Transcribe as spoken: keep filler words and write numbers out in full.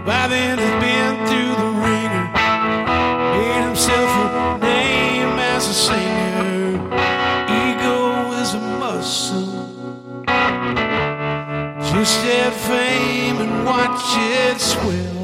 By then he'd been through the ringer, made himself a name as a singer. Ego is a muscle, just add fame and watch it swell.